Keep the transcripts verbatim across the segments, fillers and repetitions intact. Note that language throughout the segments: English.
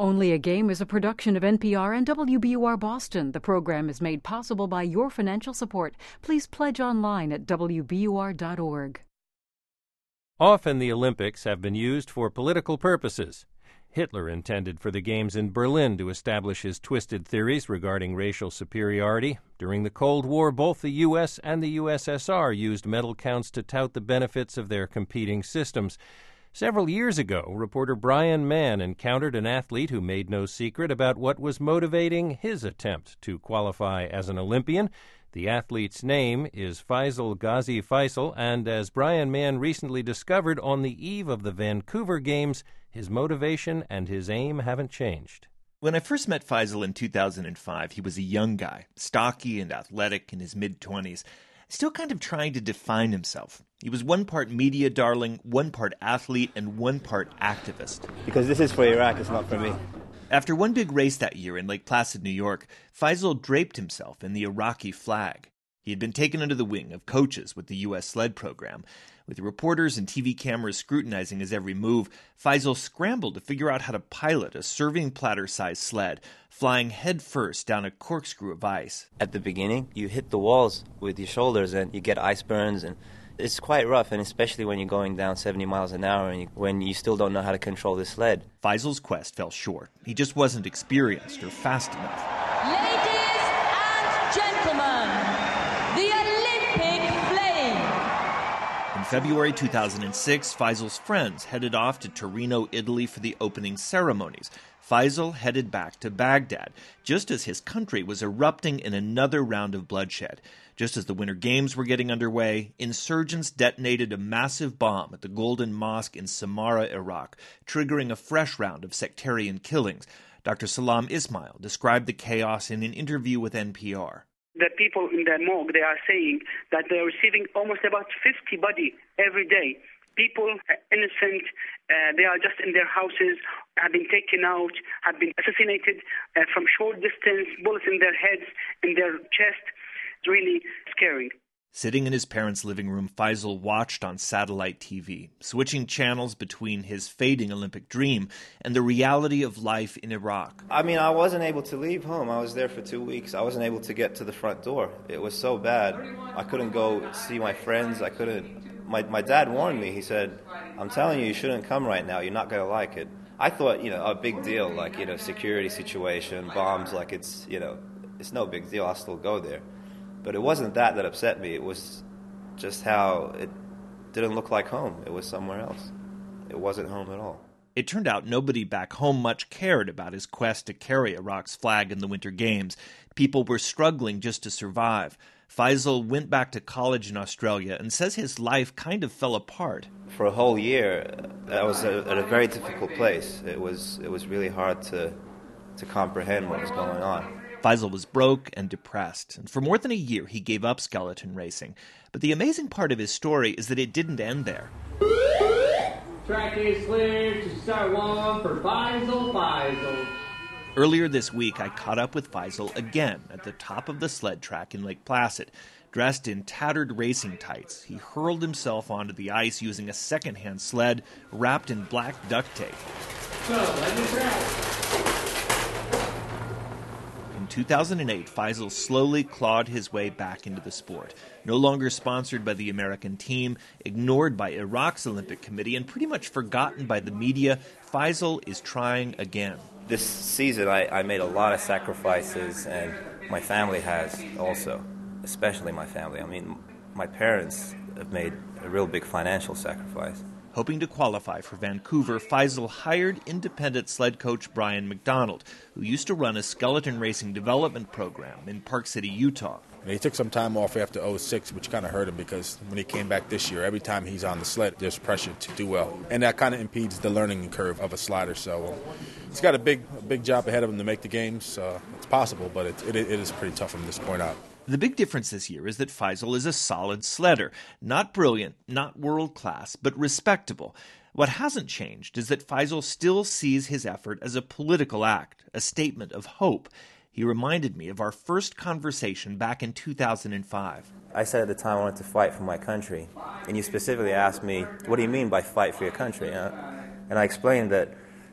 Only a Game is a production of N P R and W B U R Boston. The program is made possible by your financial support. Please pledge online at W B U R dot org. Often the Olympics have been used for political purposes. Hitler intended for the Games in Berlin to establish his twisted theories regarding racial superiority. During the Cold War, both the U S and the U S S R used medal counts to tout the benefits of their competing systems. Several years ago, reporter Brian Mann encountered an athlete who made no secret about what was motivating his attempt to qualify as an Olympian. The athlete's name is Faisal Ghazi Faisal, and as Brian Mann recently discovered on the eve of the Vancouver Games, his motivation and his aim haven't changed. When I first met Faisal in two thousand five, he was a young guy, stocky and athletic in his mid-twenties, still kind of trying to define himself. He was one part media darling, one part athlete, and one part activist. Because this is for Iraq, it's not for me. After one big race that year in Lake Placid, New York, Faisal draped himself in the Iraqi flag. He had been taken under the wing of coaches with the U S SLED program. With reporters and T V cameras scrutinizing his every move, Faisal scrambled to figure out how to pilot a serving platter-sized sled, flying headfirst down a corkscrew of ice. At the beginning, you hit the walls with your shoulders and you get ice burns, and it's quite rough, and especially when you're going down seventy miles an hour and you, when you still don't know how to control the sled. Faisal's quest fell short. He just wasn't experienced or fast enough. Ladies and gentlemen, the Olympic flame. In February two thousand six, Faisal's friends headed off to Torino, Italy for the opening ceremonies. Faisal headed back to Baghdad, just as his country was erupting in another round of bloodshed. Just as the Winter Games were getting underway, insurgents detonated a massive bomb at the Golden Mosque in Samarra, Iraq, triggering a fresh round of sectarian killings. Doctor Salam Ismail described the chaos in an interview with N P R. The people in the morgue, they are saying that they are receiving almost about fifty bodies every day. People, innocent, uh, they are just in their houses, have been taken out, have been assassinated uh, from short distance, bullets in their heads, in their chest. It's really scary. Sitting in his parents' living room, Faisal watched on satellite T V, switching channels between his fading Olympic dream and the reality of life in Iraq. I mean, I wasn't able to leave home. I was there for two weeks. I wasn't able to get to the front door. It was so bad. I couldn't go see my friends. I couldn't. My, my dad warned me. He said, I'm telling you, you shouldn't come right now. You're not going to like it. I thought, you know, a big deal, like, you know, security situation, bombs, like it's, you know, it's no big deal. I'll still go there. But it wasn't that that upset me. It was just how it didn't look like home. It was somewhere else. It wasn't home at all. It turned out nobody back home much cared about his quest to carry Iraq's flag in the Winter Games. People were struggling just to survive. Faisal went back to college in Australia and says his life kind of fell apart. For a whole year, I was at a very difficult place. It was it was really hard to to comprehend what was going on. Faisal was broke and depressed, and for more than a year he gave up skeleton racing. But the amazing part of his story is that it didn't end there. Track is clear to start one for Faisal Faisal. Earlier this week, I caught up with Faisal again at the top of the sled track in Lake Placid. Dressed in tattered racing tights, he hurled himself onto the ice using a second-hand sled wrapped in black duct tape. So, let me track. In two thousand eight, Faisal slowly clawed his way back into the sport. No longer sponsored by the American team, ignored by Iraq's Olympic Committee, and pretty much forgotten by the media, Faisal is trying again. This season, I, I made a lot of sacrifices, and my family has also, especially my family. I mean, my parents have made a real big financial sacrifice. Hoping to qualify for Vancouver, Faisal hired independent sled coach Brian McDonald, who used to run a skeleton racing development program in Park City, Utah. He took some time off after oh six, which kind of hurt him because when he came back this year, every time he's on the sled, there's pressure to do well. And that kind of impedes the learning curve of a slider. So um, he's got a big a big job ahead of him to make the games. Uh, it's possible, but it, it, it is pretty tough from this point out. The big difference this year is that Faisal is a solid sledder. Not brilliant, not world-class, but respectable. What hasn't changed is that Faisal still sees his effort as a political act, a statement of hope. He reminded me of our first conversation back in two thousand five. I said at the time I wanted to fight for my country, and you specifically asked me, what do you mean by fight for your country? Uh, and I explained that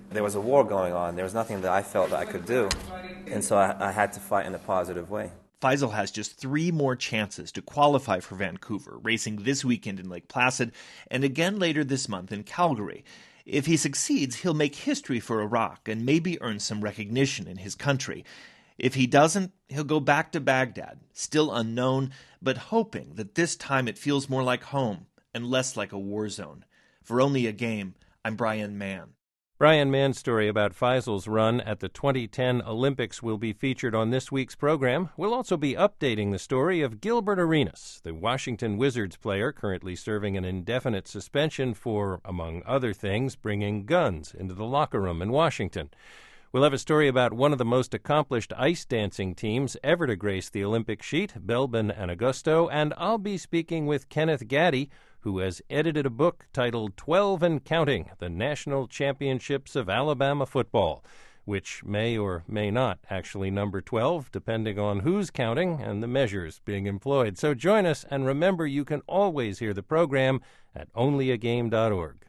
There was a war going on. There was nothing that I felt that I could do. And so I, I had to fight in a positive way. Faisal has just three more chances to qualify for Vancouver, racing this weekend in Lake Placid and again later this month in Calgary. If he succeeds, he'll make history for Iraq and maybe earn some recognition in his country. If he doesn't, he'll go back to Baghdad, still unknown, but hoping that this time it feels more like home and less like a war zone. For Only a Game, I'm Brian Mann. Brian Mann's story about Faisal's run at the twenty ten Olympics will be featured on this week's program. We'll also be updating the story of Gilbert Arenas, the Washington Wizards player currently serving an indefinite suspension for, among other things, bringing guns into the locker room in Washington. We'll have a story about one of the most accomplished ice dancing teams ever to grace the Olympic sheet, Belbin and Augusto, and I'll be speaking with Kenneth Gaddy, who has edited a book titled twelve and Counting, The National Championships of Alabama Football, which may or may not actually number twelve, depending on who's counting and the measures being employed. So join us, and remember you can always hear the program at only a game dot org.